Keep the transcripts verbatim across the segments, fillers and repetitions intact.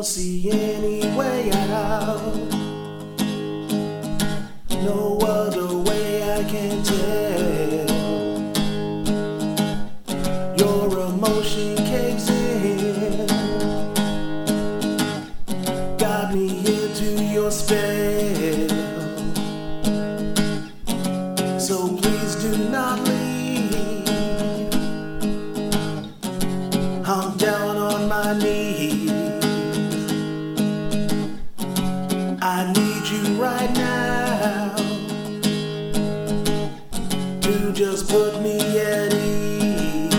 don't see any way out. No other way I can tell. Your emotion caves in, got me into your spell. So please do not leave. I'm down on my knees. I need you right now to just put me at ease.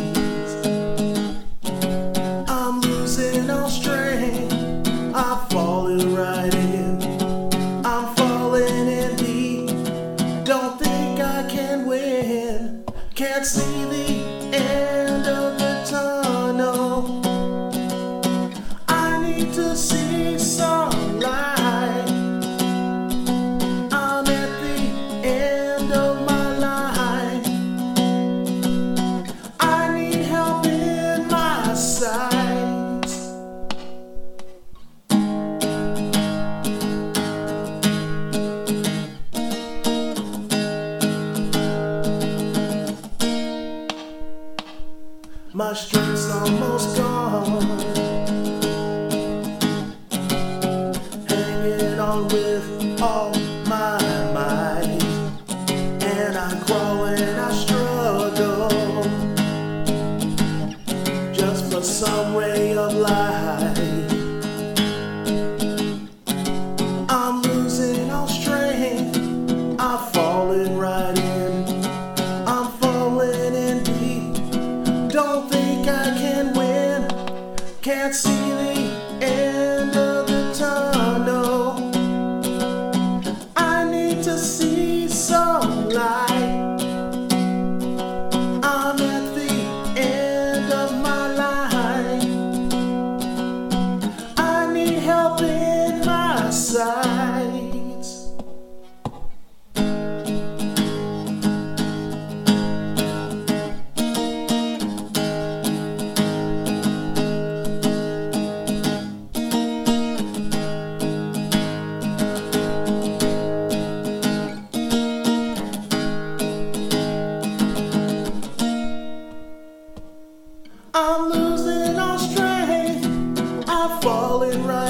I'm losing all strength. I'm falling right in. I'm falling in deep. Don't think I can win. Can't see the end of the tunnel. I need to see some light. I'm at the end of my line. I need help in my sight. My strength's almost gone, hanging on with all my might, and I crawl and I struggle just for some ray of light. I'm losing all strength. I'm falling right in. I'm falling in deep. Don't think I can win. Can't see the end of the tunnel. I need to see some light. I'm at the end of my line. I need help in my sights. I'm losing all strength. I'm falling right